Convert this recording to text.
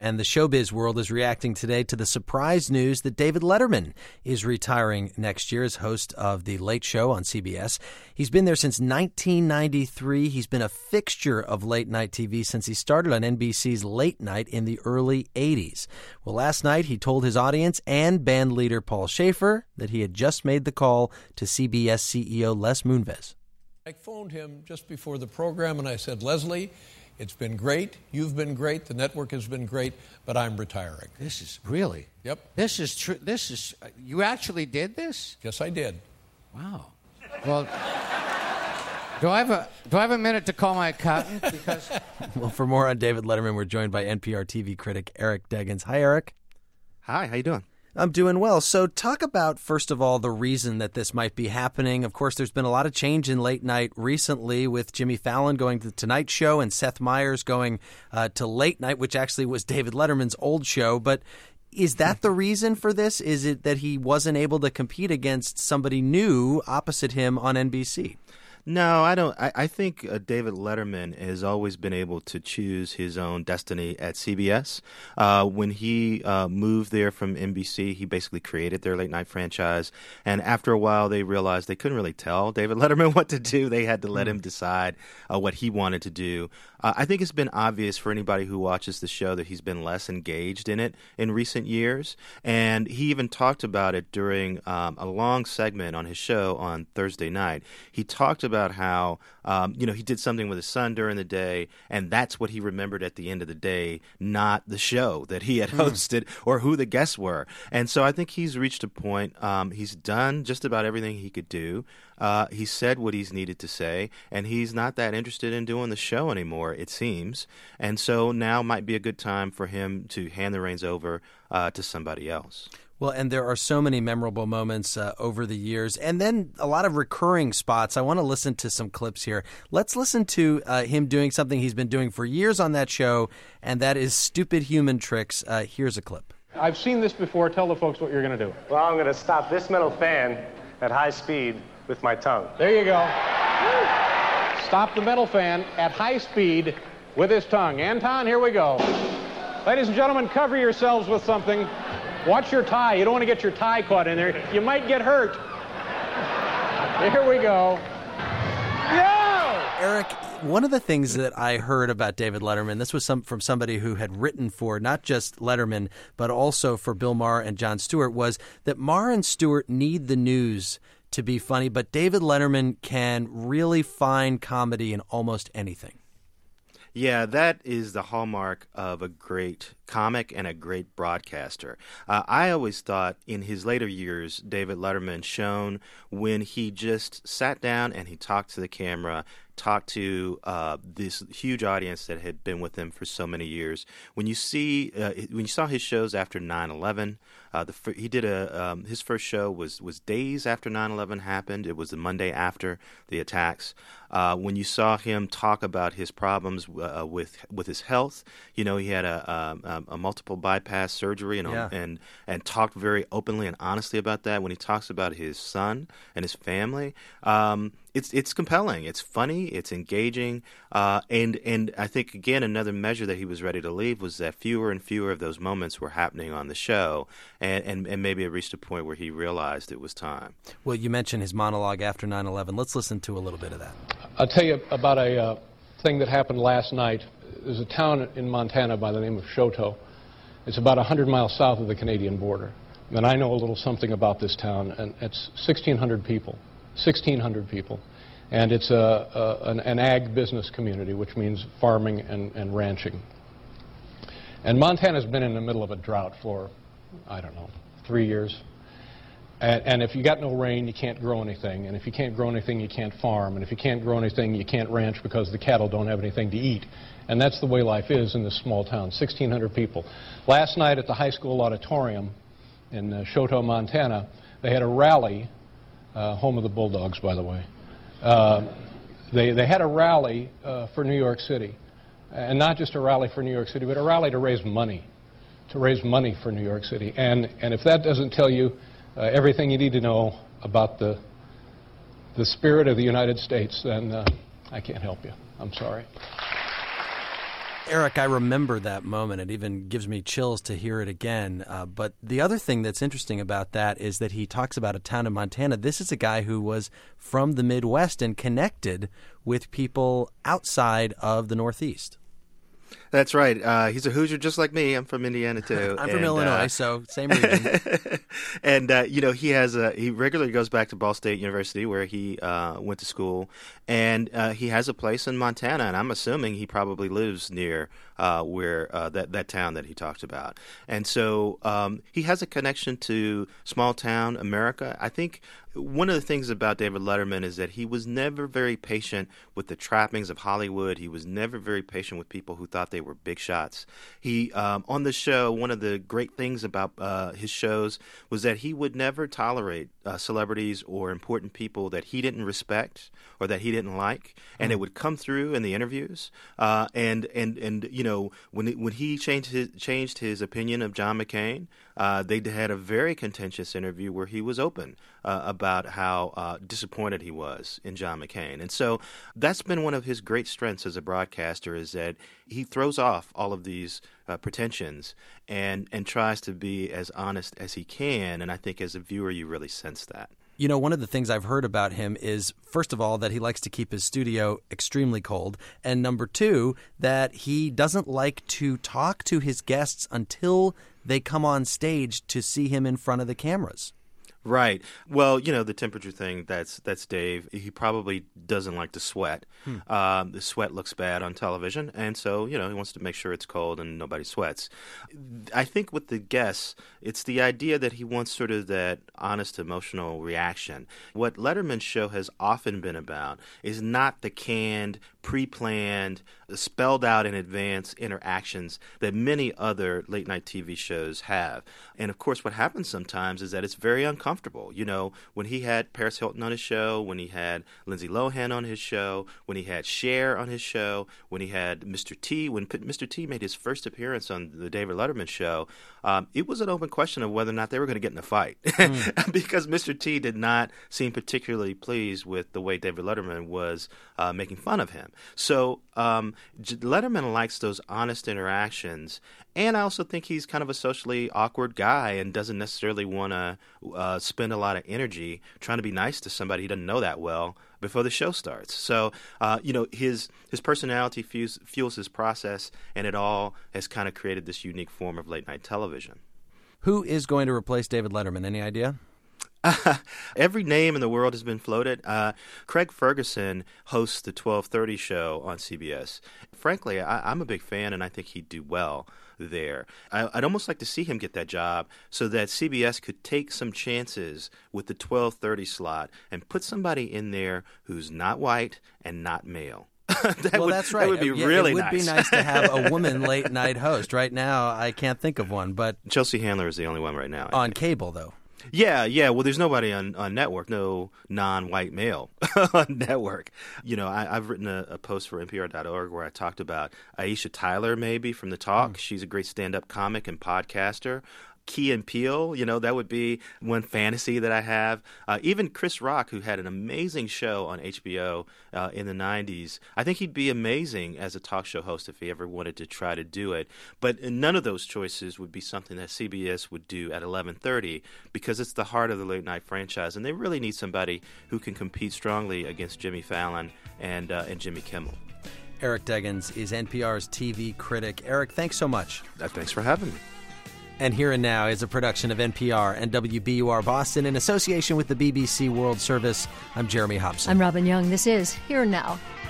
And the showbiz world is reacting today to the surprise news that David Letterman is retiring next year as host of The Late Show on CBS. He's been there since 1993. He's been a fixture of late-night TV since he started on NBC's Late Night in the early 80s. Well, last night he told his audience and band leader Paul Shaffer that he had just made the call to CBS CEO Les Moonves. I phoned him just before the program and I said, Leslie, it's been great. You've been great. The network has been great, but I'm retiring. This is really? Yep. This is true. This is, you actually did this? Yes, I did. Wow. Well, do I have a minute to call my accountant? Because Well, for more on David Letterman, we're joined by NPR TV critic Eric Deggans. Hi, Eric. Hi, how you doing? I'm doing well. So talk about, first of all, the reason that this might be happening. Of course, there's been a lot of change in late night recently with Jimmy Fallon going to The Tonight Show and Seth Meyers going to Late Night, which actually was David Letterman's old show. But is that the reason for this? Is it that he wasn't able to compete against somebody new opposite him on NBC? No, I don't. I think David Letterman has always been able to choose his own destiny at CBS. When he moved there from NBC, he basically created their late night franchise. And after a while, they realized they couldn't really tell David Letterman what to do. They had to let him decide what he wanted to do. I think it's been obvious for anybody who watches the show that he's been less engaged in it in recent years. And he even talked about it during a long segment on his show on Thursday night. He talked about how, he did something with his son during the day, and that's what he remembered at the end of the day, not the show that he had hosted or who the guests were. And so I think he's reached a point, he's done just about everything he could do. He said what he's needed to say, and he's not that interested in doing the show anymore, it seems. And so now might be a good time for him to hand the reins over to somebody else. Well, and there are so many memorable moments over the years, and then a lot of recurring spots. I want to listen to some clips here. Let's listen to him doing something he's been doing for years on that show, and that is Stupid Human Tricks. Here's a clip. I've seen this before. Tell the folks what you're going to do. Well, I'm going to stop this metal fan at high speed with my tongue. There you go. Stop the metal fan at high speed with his tongue. Anton, here we go. Ladies and gentlemen, cover yourselves with something. Watch your tie. You don't want to get your tie caught in there. You might get hurt. Here we go. Yo! Eric, one of the things that I heard about David Letterman, this was from somebody who had written for not just Letterman, but also for Bill Maher and Jon Stewart, was that Maher and Stewart need the news to be funny, but David Letterman can really find comedy in almost anything. Yeah, that is the hallmark of a great comic and a great broadcaster. I always thought in his later years, David Letterman shone when he just sat down and he talked to the camera, talked to this huge audience that had been with him for so many years. When you saw his shows after 9/11, he did his first show was days after 9/11 happened. It was the Monday after the attacks. When you saw him talk about his problems with his health, he had a multiple bypass surgery and talked very openly and honestly about that. When he talks about his son and his family, it's compelling, it's funny, it's engaging, and I think again another measure that he was ready to leave was that fewer and fewer of those moments were happening on the show, and maybe it reached a point where he realized it was time. Well, you mentioned his monologue after 9/11. Let's listen to a little bit of that. I'll tell you about a thing that happened last night. There's a town in Montana by the name of Choteau. It's about 100 miles south of the Canadian border. And I know a little something about this town, and it's 1,600 people. 1,600 people. And it's an ag business community, which means farming and ranching. And Montana's been in the middle of a drought for, 3 years. And if you got no rain, you can't grow anything. And if you can't grow anything, you can't farm. And if you can't grow anything, you can't ranch because the cattle don't have anything to eat. And that's the way life is in this small town, 1,600 people. Last night at the high school auditorium in Choteau, Montana, they had a rally, home of the Bulldogs, by the way. They had a rally for New York City. And not just a rally for New York City, but a rally to raise money for New York City. And if that doesn't tell you everything you need to know about the spirit of the United States, then I can't help you. I'm sorry. Eric, I remember that moment. It even gives me chills to hear it again. But the other thing that's interesting about that is that he talks about a town in Montana. This is a guy who was from the Midwest and connected with people outside of the Northeast. That's right. He's a Hoosier just like me. I'm from Indiana, too. I'm from Illinois, so same region. And, he regularly goes back to Ball State University where he went to school. And he has a place in Montana, and I'm assuming he probably lives near where that town that he talked about. And so he has a connection to small town America. I think one of the things about David Letterman is that he was never very patient with the trappings of Hollywood. He was never very patient with people who thought they were big shots. He on the show, one of the great things about his shows was that he would never tolerate celebrities or important people that he didn't respect or that he didn't like, and it would come through in the interviews. And when he changed his opinion of John McCain, they had a very contentious interview where he was open about how disappointed he was in John McCain. And so that's been one of his great strengths as a broadcaster, is that he throws off all of these pretensions and tries to be as honest as he can. And I think as a viewer, you really sense that. You know, one of the things I've heard about him is, first of all, that he likes to keep his studio extremely cold. And number two, that he doesn't like to talk to his guests until they come on stage to see him in front of the cameras. Right. Well, the temperature thing, that's Dave. He probably doesn't like to sweat. The sweat looks bad on television, and so, he wants to make sure it's cold and nobody sweats. I think with the guests, it's the idea that he wants sort of that honest emotional reaction. What Letterman's show has often been about is not the canned, pre-planned, spelled out in advance interactions that many other late-night TV shows have. And, of course, what happens sometimes is that it's very uncomfortable. When he had Paris Hilton on his show, when he had Lindsay Lohan on his show, when he had Cher on his show, when he had Mr. T, when Mr. T made his first appearance on the David Letterman show, it was an open question of whether or not they were going to get in a fight because Mr. T did not seem particularly pleased with the way David Letterman was making fun of him. So Letterman likes those honest interactions, and I also think he's kind of a socially awkward guy and doesn't necessarily want to spend a lot of energy trying to be nice to somebody he doesn't know that well before the show starts. So, his personality fuels his process, and it all has kind of created this unique form of late-night television. Who is going to replace David Letterman? Any idea? Every name in the world has been floated. Craig Ferguson hosts the 12:30 show on CBS. Frankly, I'm a big fan, and I think he'd do well there. I'd almost like to see him get that job so that CBS could take some chances with the 12:30 slot and put somebody in there who's not white and not male. That's right. That would be really nice. It would be nice to have a woman late-night host. Right now, I can't think of one, but Chelsea Handler is the only one right now. On cable, though. Yeah. Well, there's nobody on network, no non-white male on network. I've written a post for NPR.org where I talked about Aisha Tyler, maybe, from The Talk. She's a great stand-up comic and podcaster. Key and Peele, that would be one fantasy that I have. Even Chris Rock, who had an amazing show on HBO in the 90s, I think he'd be amazing as a talk show host if he ever wanted to try to do it. But none of those choices would be something that CBS would do at 11:30 because it's the heart of the late night franchise, and they really need somebody who can compete strongly against Jimmy Fallon and Jimmy Kimmel. Eric Deggans is NPR's TV critic. Eric, thanks so much. Thanks for having me. And Here and Now is a production of NPR and WBUR Boston in association with the BBC World Service. I'm Jeremy Hobson. I'm Robin Young. This is Here and Now.